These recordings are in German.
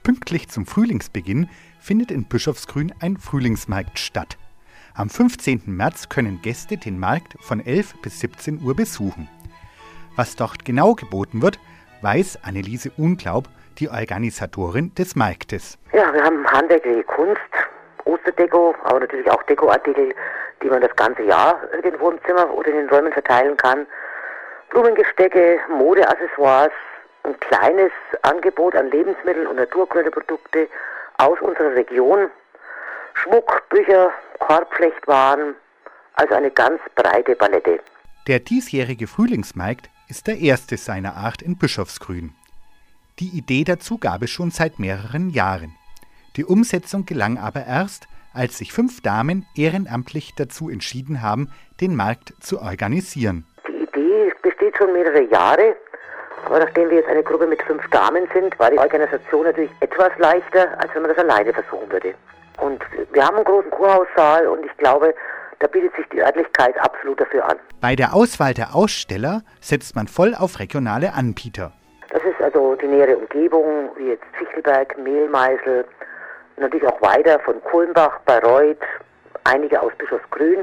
Pünktlich zum Frühlingsbeginn findet in Bischofsgrün ein Frühlingsmarkt statt. Am 15. März können Gäste den Markt von 11 bis 17 Uhr besuchen. Was dort genau geboten wird, weiß Anneliese Unglaub, die Organisatorin des Marktes. Ja, wir haben handwerkliche Kunst, Osterdeko, aber natürlich auch Dekoartikel, die man das ganze Jahr irgendwo im Zimmer oder in den Räumen verteilen kann. Blumengestecke, Modeaccessoires, ein kleines Angebot an Lebensmitteln und Naturkräuterprodukte aus unserer Region, Schmuck, Bücher, Korbflechtwaren, also eine ganz breite Palette. Der diesjährige Frühlingsmarkt ist der erste seiner Art in Bischofsgrün. Die Idee dazu gab es schon seit mehreren Jahren. Die Umsetzung gelang aber erst, als sich 5 Damen ehrenamtlich dazu entschieden haben, den Markt zu organisieren. Die Idee besteht schon mehrere Jahre, aber nachdem wir jetzt eine Gruppe mit 5 Damen sind, war die Organisation natürlich etwas leichter, als wenn man das alleine versuchen würde. Und wir haben einen großen Kurhaussaal und ich glaube, da bietet sich die Örtlichkeit absolut dafür an. Bei der Auswahl der Aussteller setzt man voll auf regionale Anbieter. Das ist also die nähere Umgebung, wie jetzt Fichtelberg, Mehlmeisel, natürlich auch weiter von Kulmbach, Bayreuth, einige aus Bischofsgrün.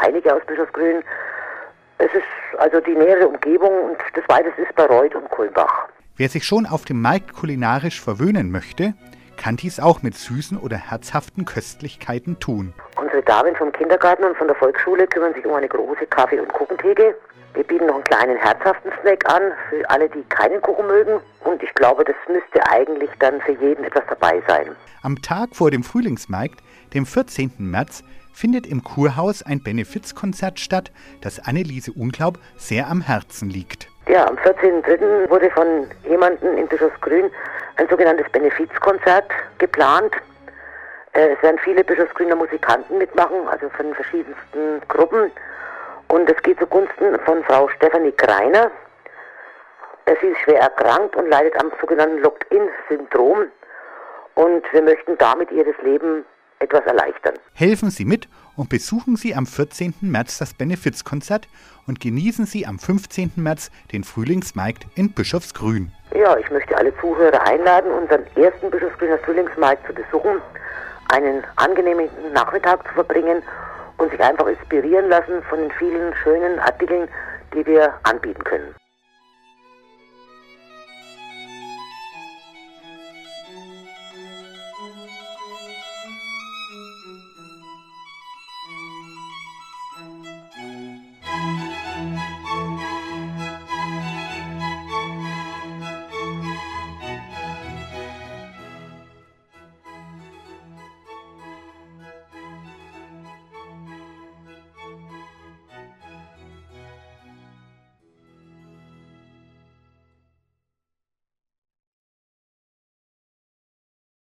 Es ist also die nähere Umgebung und das weiteste ist Bayreuth und Kulmbach. Wer sich schon auf dem Markt kulinarisch verwöhnen möchte, kann dies auch mit süßen oder herzhaften Köstlichkeiten tun. Unsere Damen vom Kindergarten und von der Volksschule kümmern sich um eine große Kaffee- und Kuchentheke. Wir bieten noch einen kleinen herzhaften Snack an für alle, die keinen Kuchen mögen. Und ich glaube, das müsste eigentlich dann für jeden etwas dabei sein. Am Tag vor dem Frühlingsmarkt, dem 14. März, findet im Kurhaus ein Benefizkonzert statt, das Anneliese Unglaub sehr am Herzen liegt. Ja, am 14.03. wurde von jemandem in Bischofsgrün ein sogenanntes Benefizkonzert geplant. Es werden viele Bischofsgrüner Musikanten mitmachen, also von den verschiedensten Gruppen. Und es geht zugunsten von Frau Stefanie Greiner. Sie ist schwer erkrankt und leidet am sogenannten Locked-In-Syndrom. Und wir möchten damit ihr das Leben etwas erleichtern. Helfen Sie mit und besuchen Sie am 14. März das Benefizkonzert und genießen Sie am 15. März den Frühlingsmarkt in Bischofsgrün. Ja, ich möchte alle Zuhörer einladen, unseren ersten Bischofsgrüner Frühlingsmarkt zu besuchen, einen angenehmen Nachmittag zu verbringen und sich einfach inspirieren lassen von den vielen schönen Artikeln, die wir anbieten können.